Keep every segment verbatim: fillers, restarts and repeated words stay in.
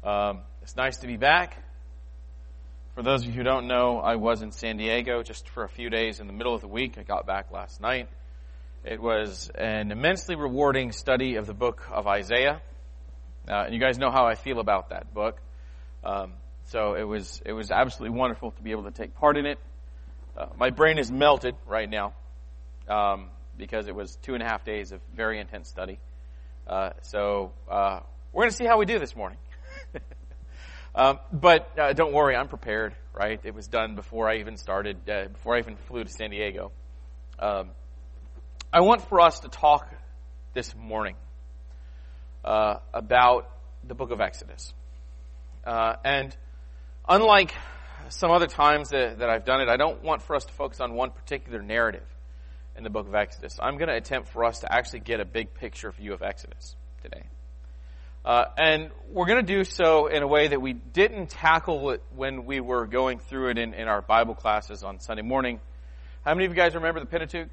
Um, it's nice to be back. For those of you who don't know, I was in San Diego just for a few days in the middle of the week. I got back last night. It was an immensely rewarding study of the book of Isaiah. Uh, and you guys know how I feel about that book. Um, so it was it was absolutely wonderful to be able to take part in it. Uh, my brain is melted right now um, because it was two and a half days of very intense study. Uh, so uh, we're going to see how we do this morning. um, but uh, don't worry, I'm prepared, right? It was done before I even started, uh, before I even flew to San Diego. Um, I want for us to talk this morning uh, about the book of Exodus. Uh, and unlike some other times that, that I've done it, I don't want for us to focus on one particular narrative in the book of Exodus. I'm going to attempt for us to actually get a big picture view of Exodus today. Uh, and we're going to do so in a way that we didn't tackle it when we were going through it in, in our Bible classes on Sunday morning. How many of you guys remember the Pentateuch?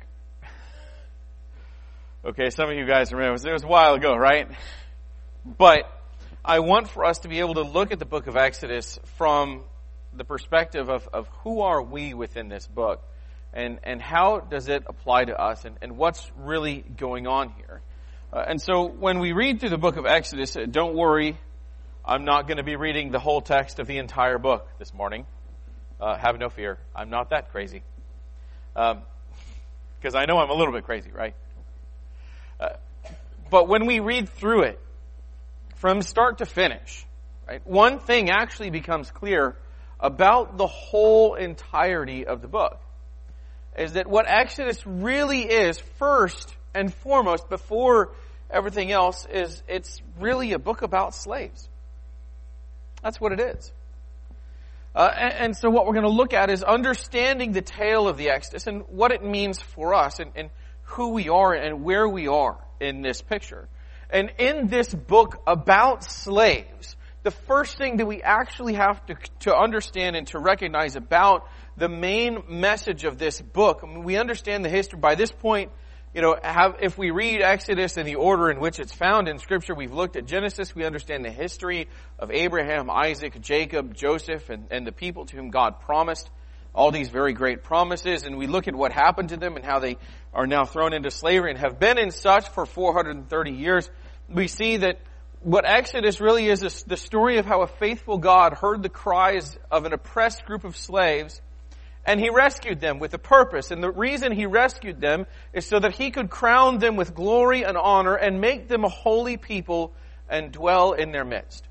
Okay, some of you guys remember. It was a while ago, right? But I want for us to be able to look at the book of Exodus from the perspective of, of who are we within this book, and, and how does it apply to us, and, and what's really going on here. Uh, and so when we read through the book of Exodus, uh, don't worry, I'm not going to be reading the whole text of the entire book this morning. Uh, have no fear. I'm not that crazy. Um, because I know I'm a little bit crazy, right? Uh, but when we read through it, from start to finish, right, one thing actually becomes clear about the whole entirety of the book, is that what Exodus really is, first and foremost, before everything else, is it's really a book about slaves. That's what it is. Uh, and, and so what we're going to look at is understanding the tale of the Exodus and what it means for us, and, and who we are and where we are in this picture. And in this book about slaves, the first thing that we actually have to, to understand and to recognize about the main message of this book, I mean, we understand the history. By this point, you know, have, if we read Exodus in the order in which it's found in Scripture, we've looked at Genesis, we understand the history of Abraham, Isaac, Jacob, Joseph, and, and the people to whom God promised all these very great promises, and we look at what happened to them and how they are now thrown into slavery and have been in such for four hundred thirty years. We see that what Exodus really is, is the story of how a faithful God heard the cries of an oppressed group of slaves, and He rescued them with a purpose. And the reason He rescued them is so that He could crown them with glory and honor and make them a holy people and dwell in their midst.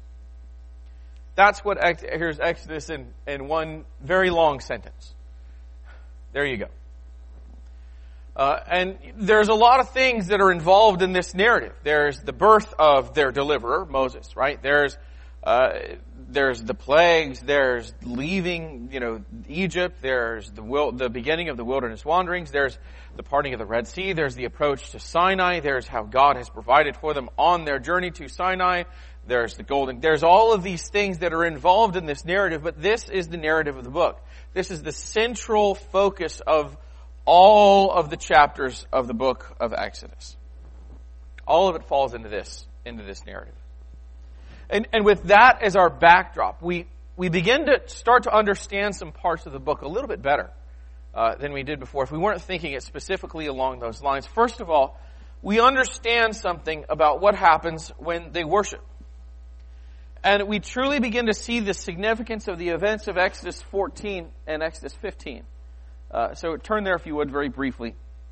That's what, here's Exodus in, in one very long sentence. There you go. Uh, and there's a lot of things that are involved in this narrative. There's the birth of their deliverer, Moses, right? There's, uh, there's the plagues. There's leaving, you know, Egypt. There's the will, the beginning of the wilderness wanderings. There's the parting of the Red Sea. There's the approach to Sinai. There's how God has provided for them on their journey to Sinai. There's the golden, there's all of these things that are involved in this narrative, but this is the narrative of the book. This is the central focus of all of the chapters of the book of Exodus. All of it falls into this, into this narrative. And, and with that as our backdrop, we, we begin to start to understand some parts of the book a little bit better uh, than we did before, if we weren't thinking it specifically along those lines. First of all, we understand something about what happens when they worship. And we truly begin to see the significance of the events of Exodus fourteen and Exodus fifteen. Uh, so turn there if you would very briefly.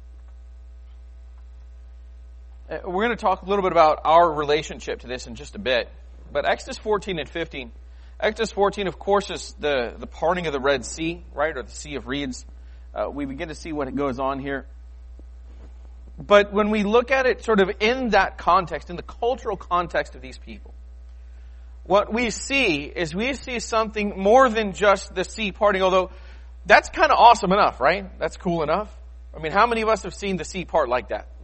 Uh, we're going to talk a little bit about our relationship to this in just a bit. But Exodus fourteen and fifteen. Exodus fourteen, of course, is the, the parting of the Red Sea, right? Or the Sea of Reeds. Uh, we begin to see what goes on here. But when we look at it sort of in that context, in the cultural context of these people, what we see is we see something more than just the sea parting, although that's kind of awesome enough, right? That's cool enough. I mean, how many of us have seen the sea part like that?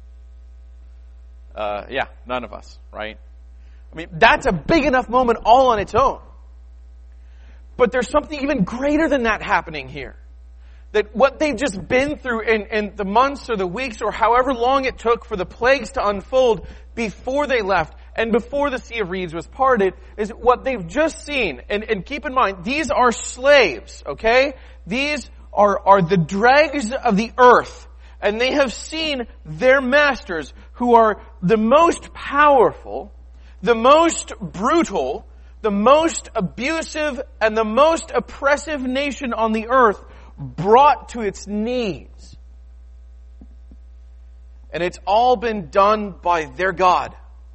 Uh, yeah, none of us, right? I mean, that's a big enough moment all on its own. But there's something even greater than that happening here. That what they've just been through in, in the months or the weeks or however long it took for the plagues to unfold before they left and before the Sea of Reeds was parted, is what they've just seen. And, and keep in mind, these are slaves, okay? These are, are the dregs of the earth. And they have seen their masters, who are the most powerful, the most brutal, the most abusive, and the most oppressive nation on the earth, brought to its knees. And it's all been done by their God.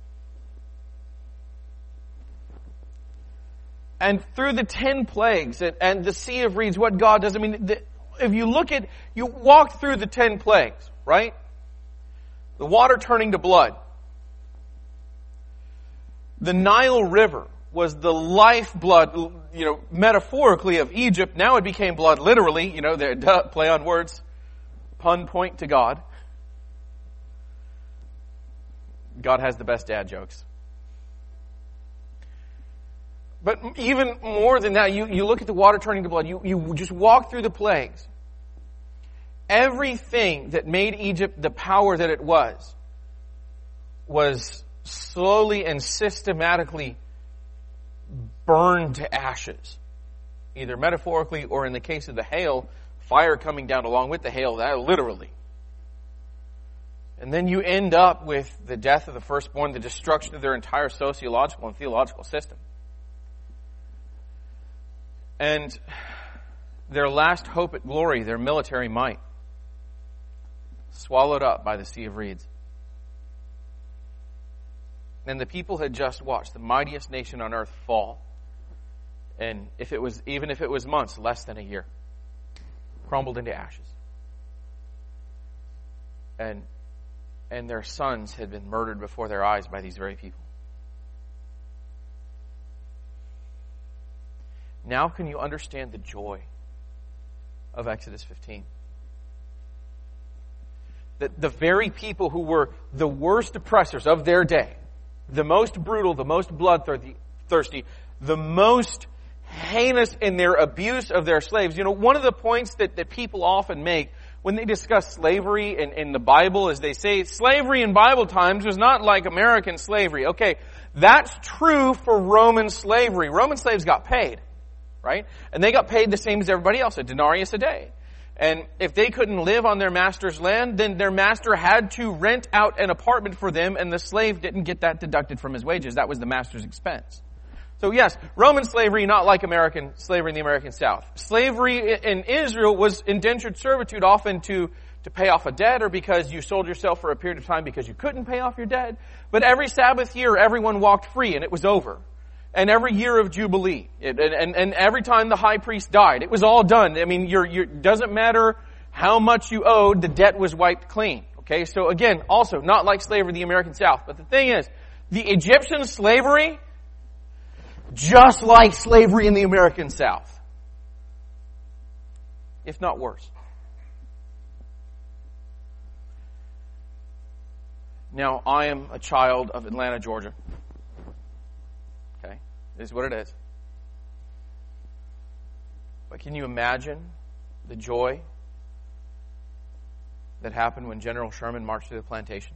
And through the ten plagues and, and the Sea of Reeds, what God does, I mean, the, if you look at, you walk through the ten plagues, right? The water turning to blood. The Nile River was the lifeblood, you know, metaphorically of Egypt. Now it became blood literally, you know, the play on words, pun point to God. God has the best dad jokes. But even more than that, you, you look at the water turning to blood, you, you just walk through the plagues. Everything that made Egypt the power that it was, was slowly and systematically burned to ashes. Either metaphorically or in the case of the hail, fire coming down along with the hail, that literally. And then you end up with the death of the firstborn, the destruction of their entire sociological and theological system. And their last hope at glory, their military might, swallowed up by the Sea of Reeds. And the people had just watched the mightiest nation on earth fall. And if it was, even if it was months, less than a year, crumbled into ashes. And, and their sons had been murdered before their eyes by these very people. Now can you understand the joy of Exodus fifteen? That the very people who were the worst oppressors of their day, the most brutal, the most bloodthirsty, the most heinous in their abuse of their slaves. You know, one of the points that, that people often make when they discuss slavery in, in the Bible is they say slavery in Bible times was not like American slavery. Okay, that's true for Roman slavery. Roman slaves got paid, right? And they got paid the same as everybody else, a denarius a day. And if they couldn't live on their master's land, then their master had to rent out an apartment for them, and the slave didn't get that deducted from his wages. That was the master's expense. So yes, Roman slavery, not like American slavery in the American South. Slavery in Israel was indentured servitude, often to, to pay off a debt or because you sold yourself for a period of time because you couldn't pay off your debt. But every Sabbath year, everyone walked free, and it was over. And every year of Jubilee, it, and, and every time the high priest died, it was all done. I mean, you're, you're, doesn't matter how much you owed, the debt was wiped clean. Okay, so again, also, not like slavery in the American South. But the thing is, the Egyptian slavery, just like slavery in the American South. If not worse. Now, I am a child of Atlanta, Georgia. Is what it is. But can you imagine the joy that happened when General Sherman marched through the plantations?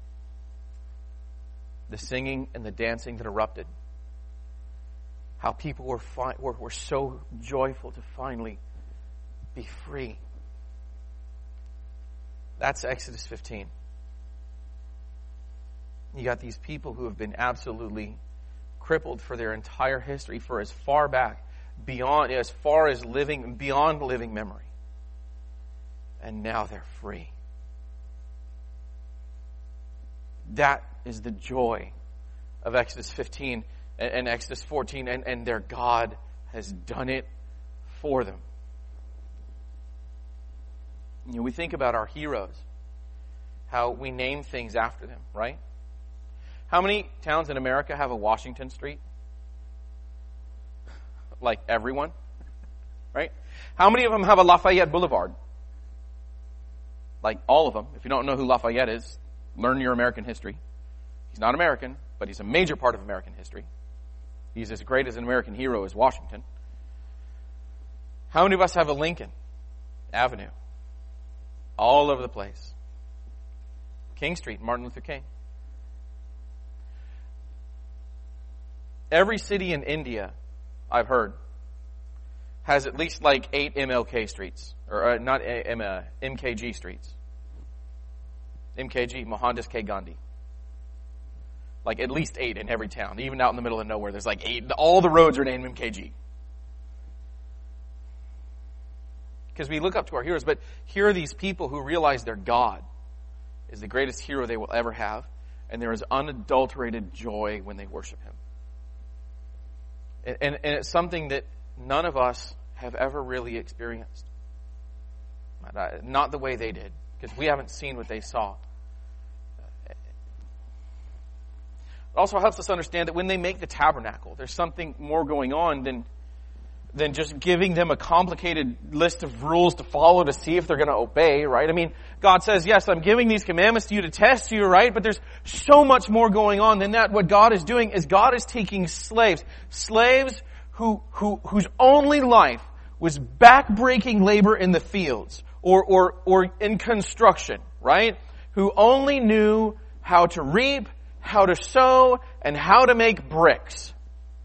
The singing and the dancing that erupted. How people were, fi- were, were so joyful to finally be free. That's Exodus fifteen. You got these people who have been absolutely crippled for their entire history, for as far back, beyond, as far as living, beyond living memory. And now they're free. That is the joy of Exodus fifteen and, and Exodus fourteen, and, and their God has done it for them. You know, we think about our heroes, how we name things after them, right? How many towns in America have a Washington Street? Like everyone, right? How many of them have a Lafayette Boulevard? Like all of them. If you don't know who Lafayette is, learn your American history. He's not American, but he's a major part of American history. He's as great as an American hero as Washington. How many of us have a Lincoln Avenue? All over the place. King Street, Martin Luther King. every city in India, I've heard, has at least like eight M L K streets. Or uh, not M, uh, M K G streets. M K G, Mohandas K. Gandhi. Like at least eight in every town. Even out in the middle of nowhere, there's like eight. All the roads are named M K G. Because we look up to our heroes, but here are these people who realize their God is the greatest hero they will ever have, and there is unadulterated joy when they worship Him. And, and, and it's something that none of us have ever really experienced. Not the way they did, because we haven't seen what they saw. It also helps us understand that when they make the tabernacle, there's something more going on than than just giving them a complicated list of rules to follow to see if they're going to obey, right? I mean, God says, yes, I'm giving these commandments to you to test you, right? But there's so much more going on than that. What God is doing is God is taking slaves, slaves who, who, whose only life was backbreaking labor in the fields or, or, or in construction, right? Who only knew how to reap, how to sow, and how to make bricks.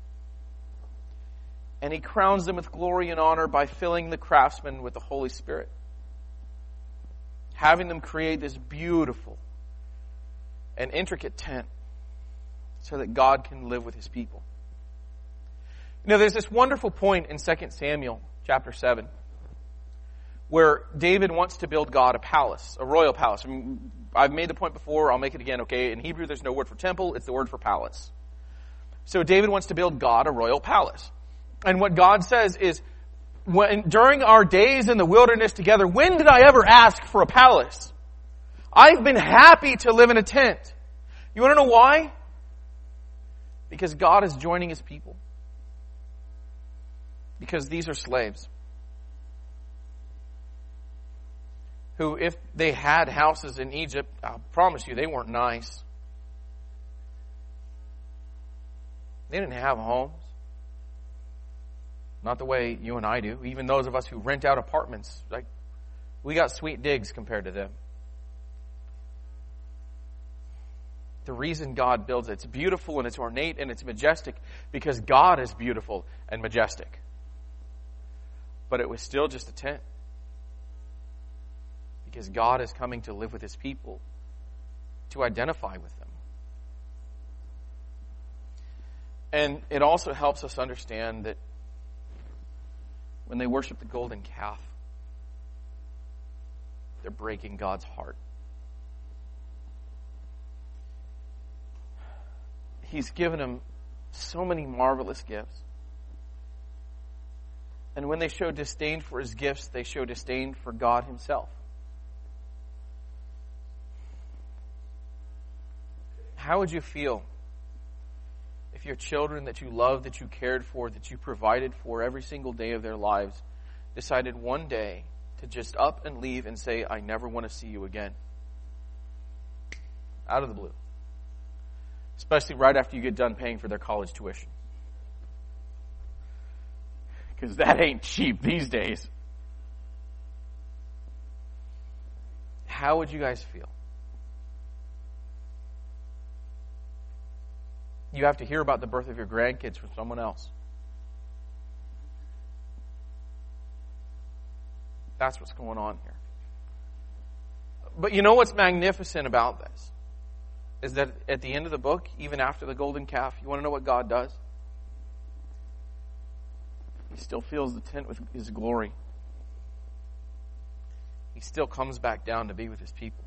And He crowns them with glory and honor by filling the craftsmen with the Holy Spirit. Having them create this beautiful and intricate tent so that God can live with His people. You know, there's this wonderful point in Second Samuel chapter seven where David wants to build God a palace, a royal palace. I mean, I've made the point before, I'll make it again, okay? In Hebrew, there's no word for temple, it's the word for palace. So David wants to build God a royal palace. And what God says is, when, during our days in the wilderness together, when did I ever ask for a palace? I've been happy to live in a tent. You want to know why? Because God is joining His people. Because these are slaves who, if they had houses in Egypt, I promise you, they weren't nice. They didn't have homes. Not the way you and I do. Even those of us who rent out apartments, like, we got sweet digs compared to them. The reason God builds it, it's beautiful and it's ornate and it's majestic because God is beautiful and majestic. But it was still just a tent. Because God is coming to live with His people, to identify with them. And it also helps us understand that when they worship the golden calf, they're breaking God's heart. He's given them so many marvelous gifts. And when they show disdain for His gifts, they show disdain for God Himself. How would you feel if your children that you loved, that you cared for, that you provided for every single day of their lives, decided one day to just up and leave and say, I never want to see you again? Out of the blue. Especially right after you get done paying for their college tuition. Because that ain't cheap these days. How would you guys feel? You have to hear about the birth of your grandkids from someone else. That's what's going on here. But you know what's magnificent about this? Is that at the end of the book, even after the golden calf, you want to know what God does? He still fills the tent with His glory. He still comes back down to be with His people.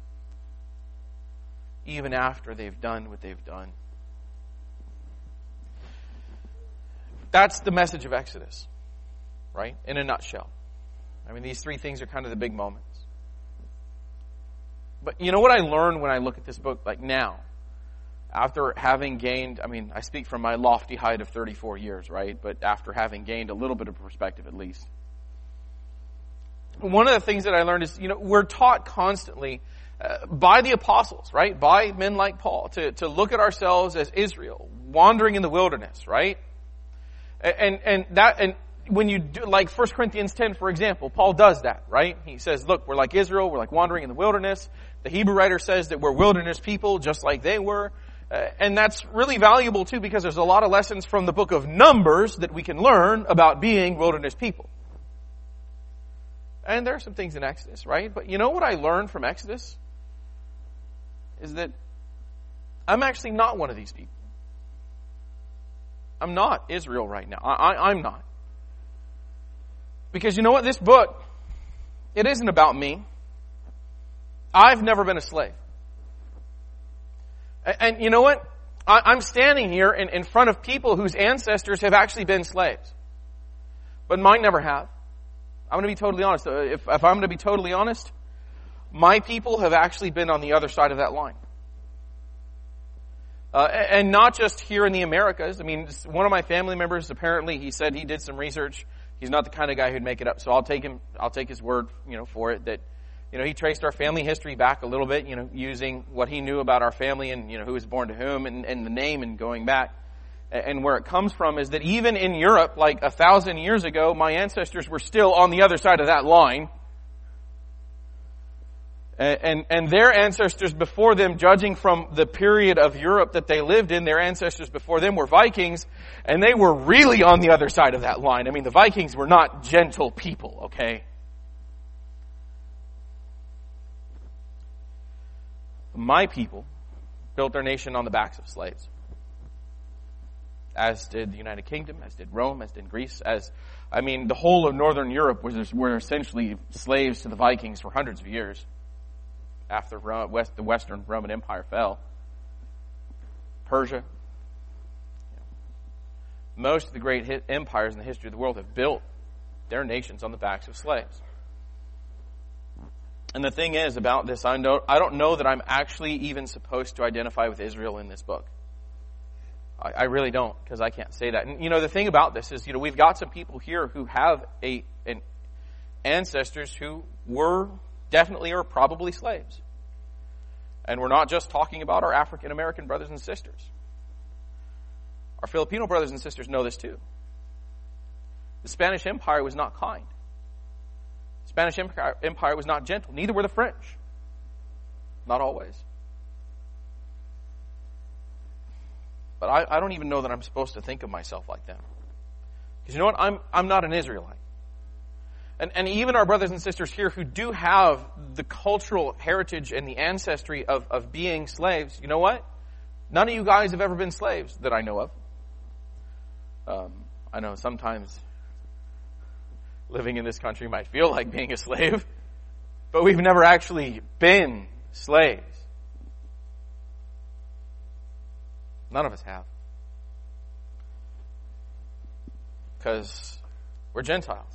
Even after they've done what they've done. That's the message of Exodus, right? In a nutshell. I mean, these three things are kind of the big moments. But you know what I learned when I look at this book, like now, after having gained, I mean, I speak from my lofty height of thirty-four years, right? But after having gained a little bit of perspective at least. One of the things that I learned is, you know, we're taught constantly uh, by the apostles, right? By men like Paul to, to look at ourselves as Israel, wandering in the wilderness, right? And, and that, and when you do, like First Corinthians ten, for example, Paul does that, right? He says, look, we're like Israel, we're like wandering in the wilderness. The Hebrew writer says that we're wilderness people, just like they were. Uh, and that's really valuable too, because there's a lot of lessons from the book of Numbers that we can learn about being wilderness people. And there are some things in Exodus, right? But you know what I learned from Exodus? Is that I'm actually not one of these people. I'm not Israel right now. I, I, I'm not. Because you know what? This book, it isn't about me. I've never been a slave. And, and you know what? I, I'm standing here in, in front of people whose ancestors have actually been slaves. But mine never have. I'm going to be totally honest. If, if I'm going to be totally honest, my people have actually been on the other side of that line. Uh, and not just here in the Americas. I mean, one of my family members, apparently, he said he did some research. He's not the kind of guy who'd make it up. So I'll take him, I'll take his word, you know, for it that, you know, he traced our family history back a little bit, you know, using what he knew about our family and, you know, who was born to whom and, and the name and going back. And where it comes from is that even in Europe, like a thousand years ago, my ancestors were still on the other side of that line. And, and, and their ancestors before them, judging from the period of Europe that they lived in, their ancestors before them were Vikings, and they were really on the other side of that line. I mean, the Vikings were not gentle people, okay? My people built their nation on the backs of slaves. As did the United Kingdom, as did Rome, as did Greece, as, I mean, the whole of Northern Europe was, were essentially slaves to the Vikings for hundreds of years after West, the Western Roman Empire fell. Persia. Most of the great hit empires in the history of the world have built their nations on the backs of slaves. And the thing is about this, I don't, I don't know that I'm actually even supposed to identify with Israel in this book. I, I really don't, because I can't say that. And you know, the thing about this is, you know, we've got some people here who have a an ancestors who were definitely or probably slaves. And we're not just talking about our African American brothers and sisters. Our Filipino brothers and sisters know this too. The Spanish Empire was not kind. The Spanish Empire, Empire was not gentle. Neither were the French. Not always. But I, I don't even know that I'm supposed to think of myself like them. Because you know what? I'm, I'm not an Israelite. And, and even our brothers and sisters here who do have the cultural heritage and the ancestry of, of being slaves, you know what? None of you guys have ever been slaves that I know of. Um, I know sometimes living in this country might feel like being a slave, but we've never actually been slaves. None of us have. Because we're Gentiles.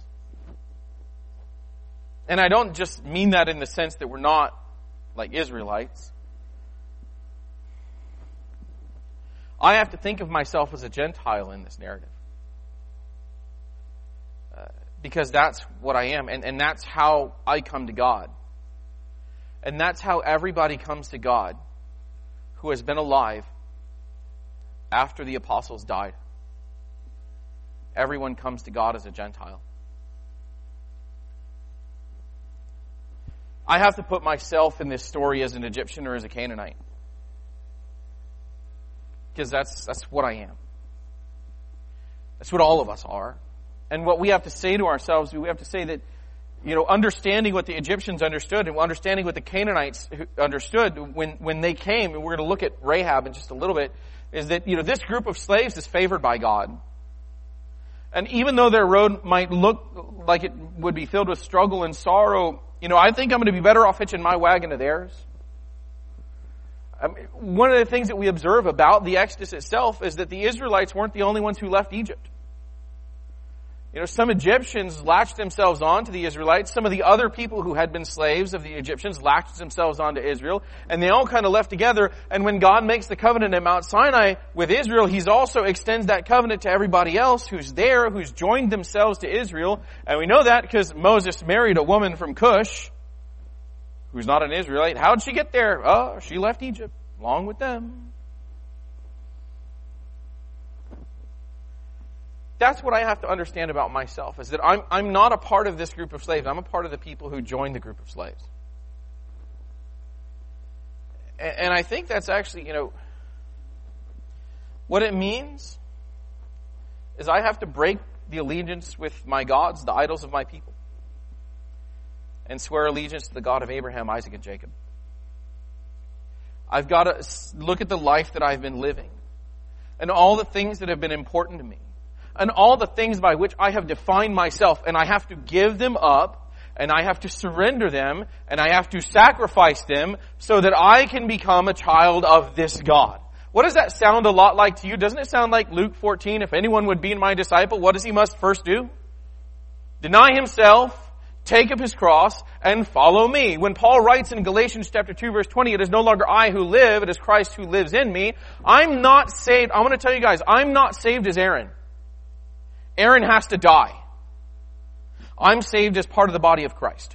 And I don't just mean that in the sense that we're not like Israelites. I have to think of myself as a Gentile in this narrative. Uh, because that's what I am. And, and that's how I come to God. And that's how everybody comes to God who has been alive after the apostles died. Everyone comes to God as a Gentile. I have to put myself in this story as an Egyptian or as a Canaanite. Because that's that's what I am. That's what all of us are. And what we have to say to ourselves, we have to say that, you know, understanding what the Egyptians understood and understanding what the Canaanites understood when, when they came, and we're going to look at Rahab in just a little bit, is that, you know, this group of slaves is favored by God. And even though their road might look like it would be filled with struggle and sorrow, you know, I think I'm going to be better off hitching my wagon to theirs. I mean, one of the things that we observe about the Exodus itself is that the Israelites weren't the only ones who left Egypt. You know, some Egyptians latched themselves on to the Israelites. Some of the other people who had been slaves of the Egyptians latched themselves on to Israel. And they all kind of left together. And when God makes the covenant at Mount Sinai with Israel, He also extends that covenant to everybody else who's there, who's joined themselves to Israel. And we know that because Moses married a woman from Cush, who's not an Israelite. How'd she get there? Oh, she left Egypt along with them. That's what I have to understand about myself, is that I'm, I'm not a part of this group of slaves. I'm a part of the people who joined the group of slaves. And, and I think that's actually, you know, What it means is I have to break the allegiance with my gods, the idols of my people, and swear allegiance to the God of Abraham, Isaac, and Jacob. I've got to look at the life that I've been living and all the things that have been important to me and all the things by which I have defined myself, and I have to give them up, and I have to surrender them, and I have to sacrifice them so that I can become a child of this God. What does that sound a lot like to you? Doesn't it sound like Luke fourteen? If anyone would be my disciple, what does he must first do? Deny himself, take up his cross, and follow me. When Paul writes in Galatians chapter two, verse twenty, it is no longer I who live, it is Christ who lives in me. I'm not saved. I want to tell you guys, I'm not saved as Aaron. Aaron has to die. I'm saved as part of the body of Christ.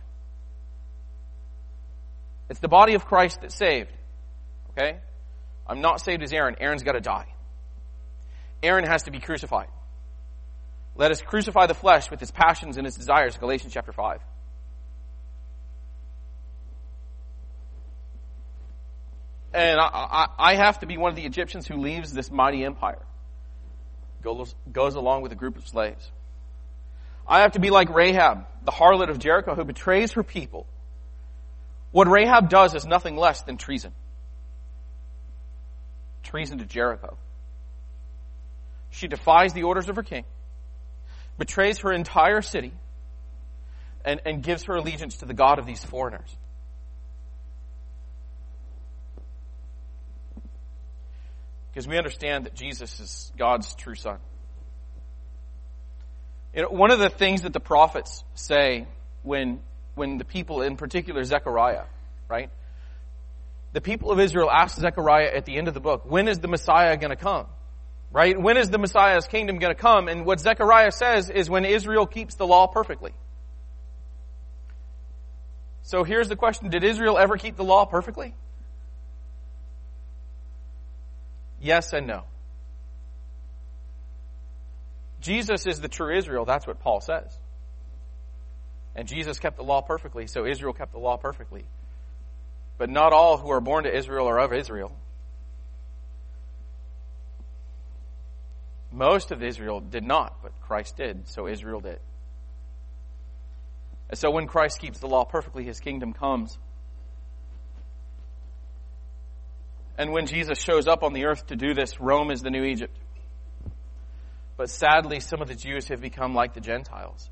It's the body of Christ that's saved. Okay? I'm not saved as Aaron. Aaron's got to die. Aaron has to be crucified. Let us crucify the flesh with its passions and its desires. Galatians chapter five. And I, I, I have to be one of the Egyptians who leaves this mighty empire. Goes, goes along with a group of slaves. I have to be like Rahab, the harlot of Jericho, who betrays her people. What Rahab does is nothing less than treason. Treason to Jericho. She defies the orders of her king, betrays her entire city, and, and gives her allegiance to the God of these foreigners. Because we understand that Jesus is God's true son. You know, one of the things that the prophets say when, when the people, in particular Zechariah, right? The people of Israel ask Zechariah at the end of the book, when is the Messiah going to come? Right? When is the Messiah's kingdom going to come? And what Zechariah says is when Israel keeps the law perfectly. So here's the question. Did Israel ever keep the law perfectly? Yes and no. Jesus is the true Israel. That's what Paul says. And Jesus kept the law perfectly, so Israel kept the law perfectly. But not all who are born to Israel are of Israel. Most of Israel did not, but Christ did, so Israel did. And so when Christ keeps the law perfectly, his kingdom comes. And when Jesus shows up on the earth to do this, Rome is the new Egypt. But sadly, some of the Jews have become like the Gentiles.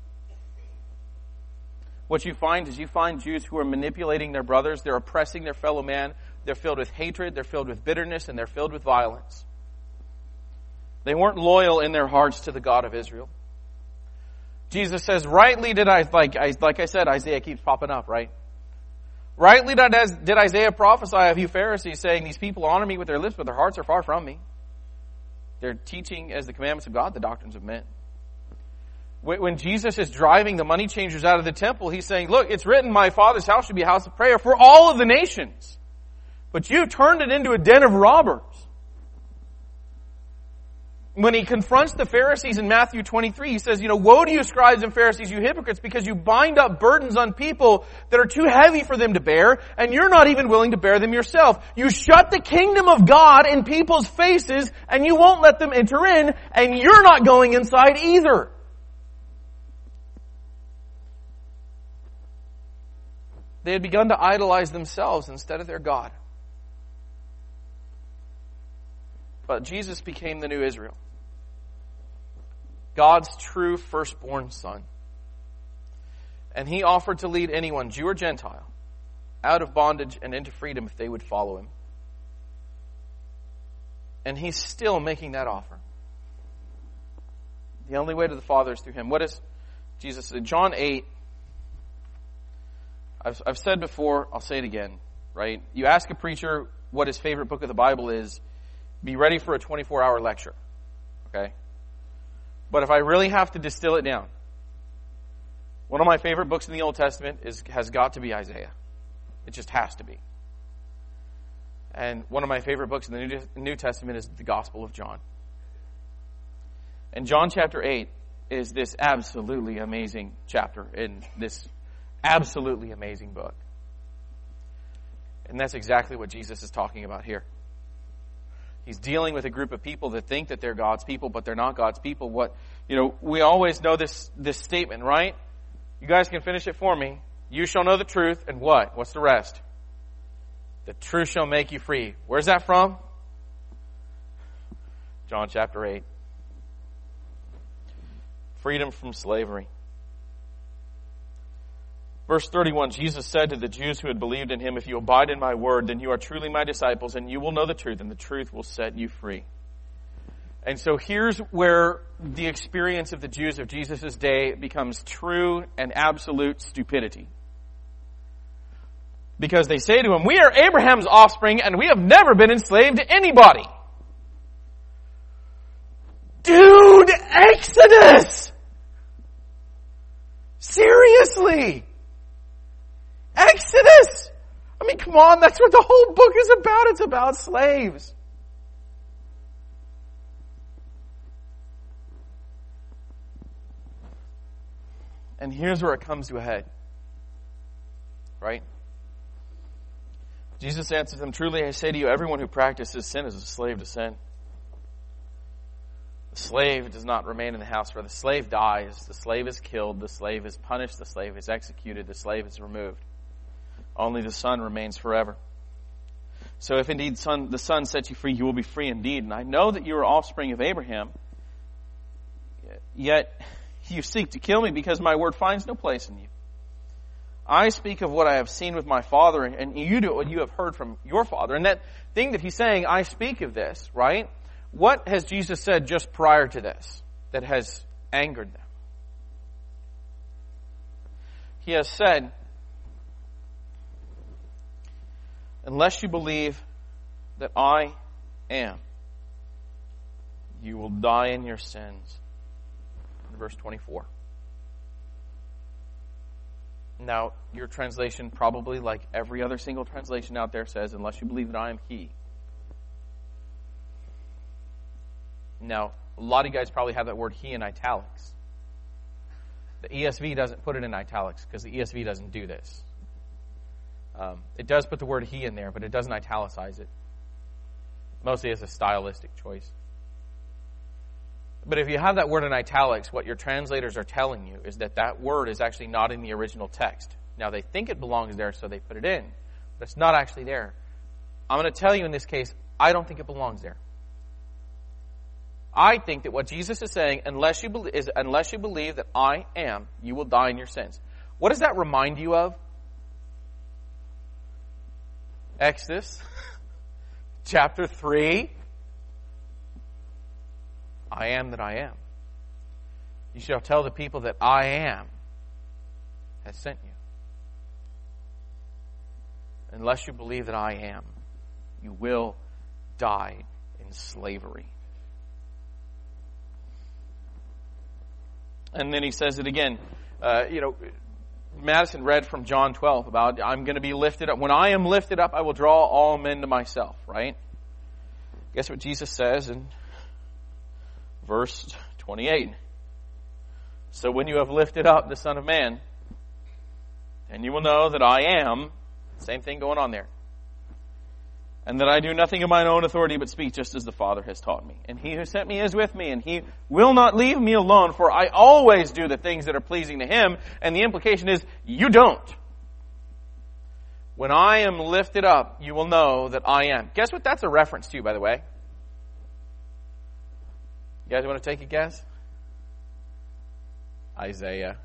What you find is you find Jews who are manipulating their brothers, they're oppressing their fellow man, they're filled with hatred, they're filled with bitterness, and they're filled with violence. They weren't loyal in their hearts to the God of Israel. Jesus says, rightly did I, like, like I said, Isaiah keeps popping up, right? Rightly did Isaiah prophesy of you Pharisees, saying, these people honor me with their lips, but their hearts are far from me. They're teaching as the commandments of God the doctrines of men. When Jesus is driving the money changers out of the temple, he's saying, look, it's written, my Father's house should be a house of prayer for all of the nations. But you've turned it into a den of robbers. When he confronts the Pharisees in Matthew twenty-three, he says, you know, woe to you scribes and Pharisees, you hypocrites, because you bind up burdens on people that are too heavy for them to bear, and you're not even willing to bear them yourself. You shut the kingdom of God in people's faces, and you won't let them enter in, and you're not going inside either. They had begun to idolize themselves instead of their God. But Jesus became the new Israel. God's true firstborn son. And he offered to lead anyone, Jew or Gentile, out of bondage and into freedom if they would follow him. And he's still making that offer. The only way to the Father is through him. What is Jesus said? John eight. I've, I've said before, I'll say it again, right? You ask a preacher what his favorite book of the Bible is, be ready for a twenty-four hour lecture. Okay? But if I really have to distill it down, one of my favorite books in the Old Testament is has got to be Isaiah. It just has to be. And one of my favorite books in the New, New Testament is the Gospel of John. And John chapter eight is this absolutely amazing chapter in this absolutely amazing book. And that's exactly what Jesus is talking about here. He's dealing with a group of people that think that they're God's people, but they're not God's people. What, you know, we always know this, this statement, right? You guys can finish it for me. You shall know the truth, and what? What's the rest? The truth shall make you free. Where's that from? John chapter eight. Freedom from slavery. Verse thirty-one, Jesus said to the Jews who had believed in him, if you abide in my word, then you are truly my disciples, and you will know the truth, and the truth will set you free. And so here's where the experience of the Jews of Jesus' day becomes true and absolute stupidity. Because they say to him, we are Abraham's offspring, and we have never been enslaved to anybody. Dude, Exodus! Seriously! Exodus! I mean, come on, that's what the whole book is about. It's about slaves. And here's where it comes to a head. Right? Jesus answers them, truly I say to you, everyone who practices sin is a slave to sin. The slave does not remain in the house, for the slave dies, the slave is killed, the slave is punished, the slave is executed, the slave is removed. Only the Son remains forever. So if indeed son, the Son sets you free, you will be free indeed. And I know that you are offspring of Abraham, yet you seek to kill me because my word finds no place in you. I speak of what I have seen with my Father, and you do what you have heard from your Father. And that thing that he's saying, I speak of this, right? What has Jesus said just prior to this that has angered them? He has said, unless you believe that I am, you will die in your sins. In verse twenty-four. Now, your translation probably, like every other single translation out there, says, unless you believe that I am He. Now, a lot of you guys probably have that word He in italics. The E S V doesn't put it in italics because the E S V doesn't do this. Um, it does put the word He in there, but it doesn't italicize it. Mostly as a stylistic choice. But if you have that word in italics, what your translators are telling you is that that word is actually not in the original text. Now, they think it belongs there, so they put it in. But it's not actually there. I'm going to tell you in this case, I don't think it belongs there. I think that what Jesus is saying, unless you believe, is unless you believe that I am, you will die in your sins. What does that remind you of? Exodus chapter three. I am that I am. You shall tell the people that I am has sent you. Unless you believe that I am, you will die in slavery. And then he says it again. Uh, you know, Madison read from John twelve about I'm going to be lifted up. When I am lifted up, I will draw all men to myself, right? Guess what Jesus says in verse twenty-eight. So when you have lifted up the Son of Man, and you will know that I am, same thing going on there, and that I do nothing of mine own authority but speak just as the Father has taught me. And he who sent me is with me, and he will not leave me alone, for I always do the things that are pleasing to him. And the implication is, you don't. When I am lifted up, you will know that I am. Guess what that's a reference to, by the way? You guys want to take a guess? Isaiah.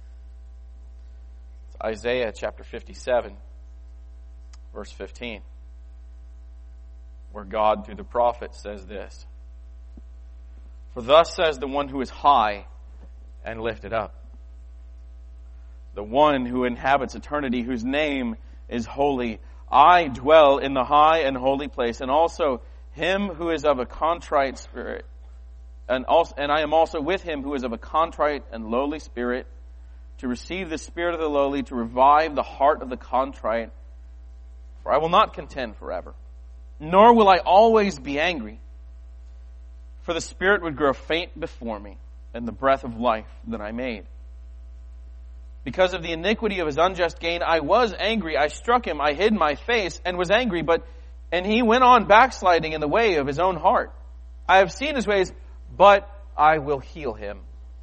It's Isaiah chapter fifty-seven, verse fifteen. Where God, through the prophet, says this. For thus says the one who is high and lifted up, the one who inhabits eternity, whose name is holy. I dwell in the high and holy place, and also him who is of a contrite spirit, and also, and I am also with him who is of a contrite and lowly spirit, to receive the spirit of the lowly, to revive the heart of the contrite. For I will not contend forever, nor will I always be angry. For the spirit would grow faint before me, and the breath of life that I made. Because of the iniquity of his unjust gain, I was angry. I struck him. I hid my face and was angry. But And he went on backsliding in the way of his own heart. I have seen his ways, but I will heal him.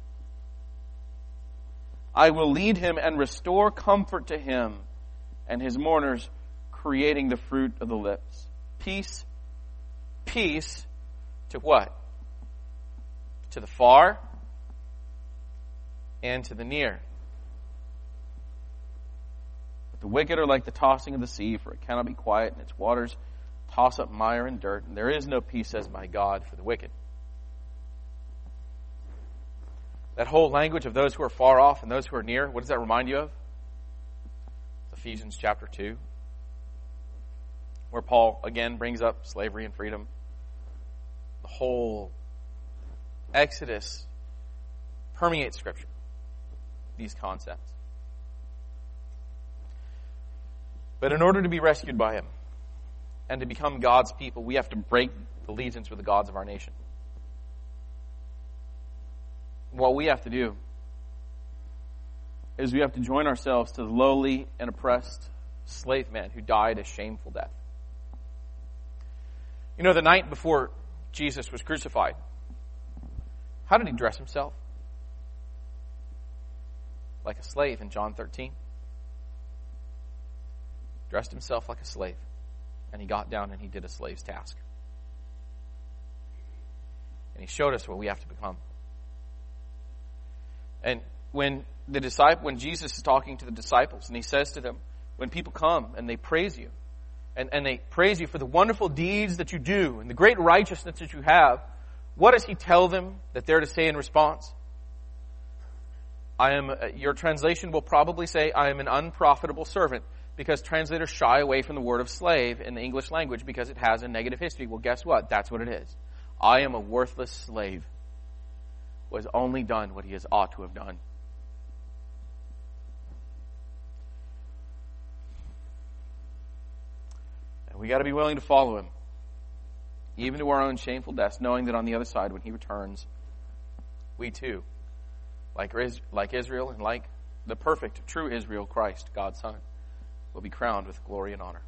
I will lead him and restore comfort to him and his mourners, creating the fruit of the lips. Peace, peace to what? To the far and to the near. But the wicked are like the tossing of the sea, for it cannot be quiet, and its waters toss up mire and dirt, and there is no peace, says my God, for the wicked. That whole language of those who are far off and those who are near, what does that remind you of? Ephesians chapter two, where Paul again brings up slavery and freedom. The whole Exodus permeates Scripture, these concepts. But in order to be rescued by him and to become God's people, we have to break allegiance with the gods of our nation. What we have to do is we have to join ourselves to the lowly and oppressed slave man who died a shameful death. You know, the night before Jesus was crucified, how did he dress himself? Like a slave in John thirteen. Dressed himself like a slave. And he got down and he did a slave's task. And he showed us what we have to become. And when the disciple, when Jesus is talking to the disciples and he says to them, when people come and they praise you, and, and they praise you for the wonderful deeds that you do and the great righteousness that you have, what does he tell them that they're to say in response? I am, your translation will probably say, I am an unprofitable servant, because translators shy away from the word of slave in the English language because it has a negative history. Well, guess what? That's what it is. I am a worthless slave who has only done what he has ought to have done. And we got to be willing to follow him, even to our own shameful deaths, knowing that on the other side, when he returns, we too, like, like Israel and like the perfect, true Israel, Christ, God's Son, will be crowned with glory and honor.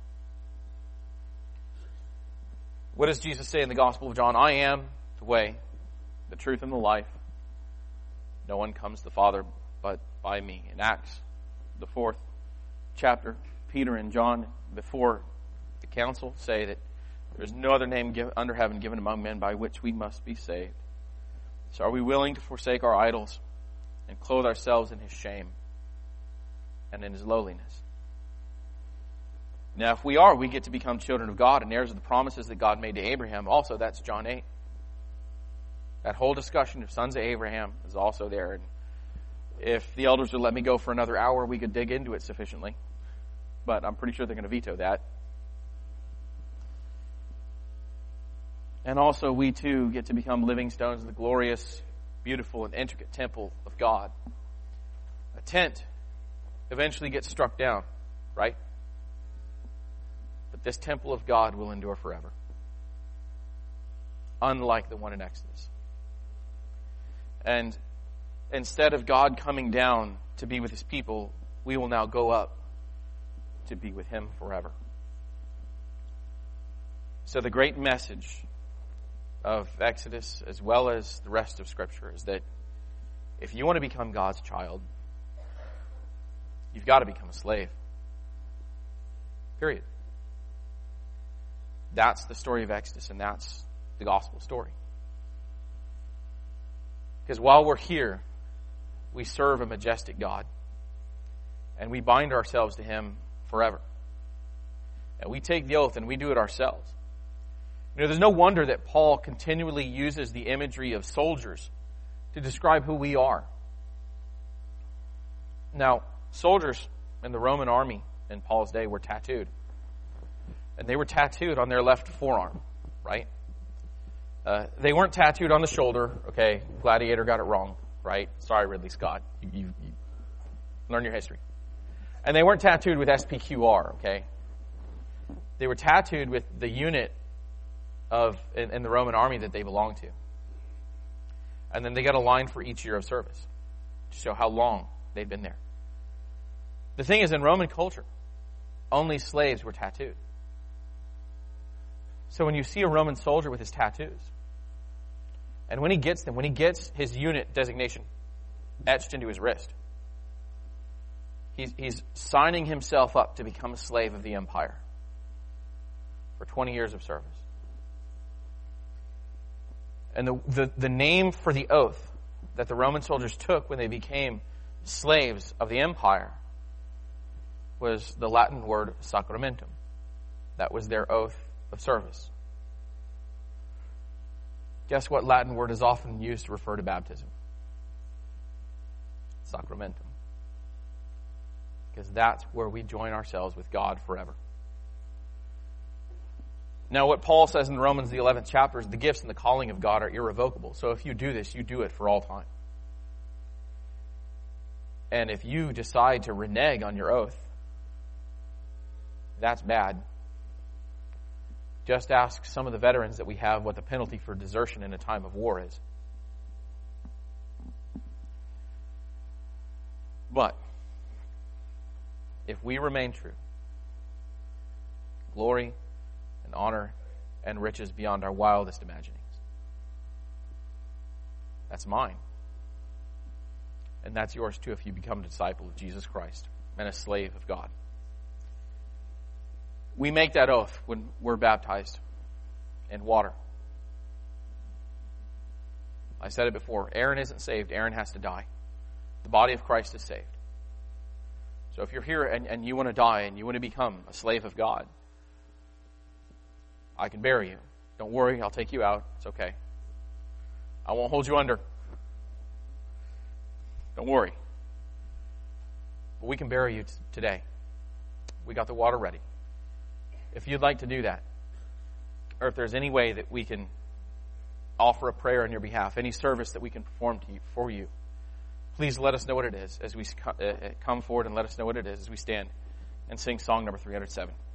What does Jesus say in the Gospel of John? I am the way, the truth, and the life. No one comes to the Father but by me. In Acts, the fourth chapter, Peter and John, before the council, say that there is no other name give, under heaven given among men by which we must be saved. So are we willing to forsake our idols and clothe ourselves in his shame and in his lowliness? Now, if we are, we get to become children of God and heirs of the promises that God made to Abraham. Also, that's John eight. That whole discussion of sons of Abraham is also there. And if the elders would let me go for another hour, we could dig into it sufficiently. But I'm pretty sure they're going to veto that. And also, we too get to become living stones in the glorious, beautiful, and intricate temple of God. A tent eventually gets struck down, right? But this temple of God will endure forever. Unlike the one in Exodus. And instead of God coming down to be with his people, we will now go up to be with him forever. So the great message of Exodus, as well as the rest of Scripture, is that if you want to become God's child, you've got to become a slave. Period. That's the story of Exodus, and that's the gospel story. Because while we're here, we serve a majestic God, and we bind ourselves to him forever. And we take the oath, and we do it ourselves. You know, there's no wonder that Paul continually uses the imagery of soldiers to describe who we are. Now, soldiers in the Roman army in Paul's day were tattooed. And they were tattooed on their left forearm, right? Uh, they weren't tattooed on the shoulder. Okay, Gladiator got it wrong, right? Sorry, Ridley Scott. You, you, you learn your history. And they weren't tattooed with S P Q R, okay? They were tattooed with the unit of in, in the Roman army that they belonged to. And then they got a line for each year of service to show how long they'd been there. The thing is, in Roman culture, only slaves were tattooed. So when you see a Roman soldier with his tattoos, and when he gets them, when he gets his unit designation etched into his wrist, he's, he's signing himself up to become a slave of the empire for twenty years of service. And the, the, the name for the oath that the Roman soldiers took when they became slaves of the empire was the Latin word sacramentum. That was their oath of service. Guess what Latin word is often used to refer to baptism? Sacramentum. Because that's where we join ourselves with God forever. Now, what Paul says in Romans, the eleventh chapter, is the gifts and the calling of God are irrevocable. So if you do this, you do it for all time. And if you decide to renege on your oath, that's bad. Just ask some of the veterans that we have what the penalty for desertion in a time of war is. But if we remain true, glory and honor and riches beyond our wildest imaginings. That's mine. And that's yours too if you become a disciple of Jesus Christ and a slave of God. We make that oath when we're baptized in water. I said it before. Aaron isn't saved. Aaron has to die. The body of Christ is saved. So if you're here and, and you want to die and you want to become a slave of God, I can bury you. Don't worry, I'll take you out. It's okay. I won't hold you under. Don't worry. But we can bury you t- today. We got the water ready. If you'd like to do that, or if there's any way that we can offer a prayer on your behalf, any service that we can perform to you, for you, please let us know what it is as we come forward, and let us know what it is as we stand and sing song number three hundred seven.